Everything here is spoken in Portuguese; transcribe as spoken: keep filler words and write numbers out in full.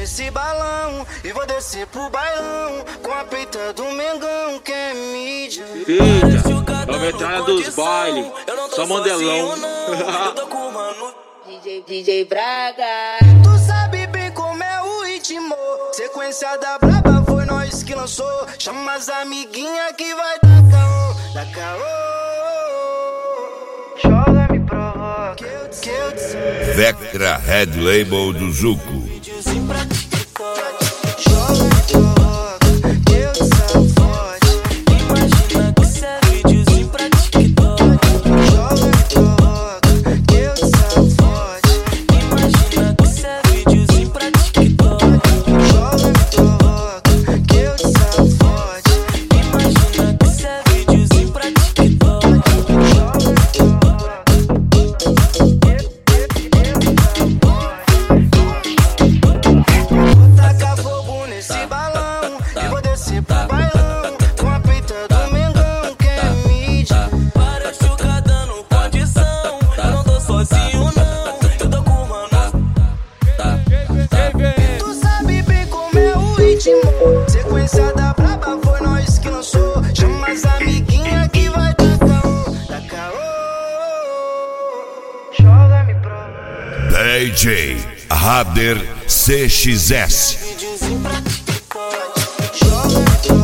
nesse balão e vou descer pro bailão com a peita do Mengão que é mídia. Eita, é a veterana dos bailes, só mandelão. D J, D J Braga. Tu sabe bem como é o ritmo. Sequência da braba foi nós que lançou. Chama as amiguinhas que vai dar caô, dar caô. Joga, me provoca, que eu te, que eu te... Vectra Red Label do Zuko. Sequência da braba foi nós que lançou. Chama as amiguinhas que vai dar caô, dar caô. Joga, me prova. D J Rader C X S. Joga,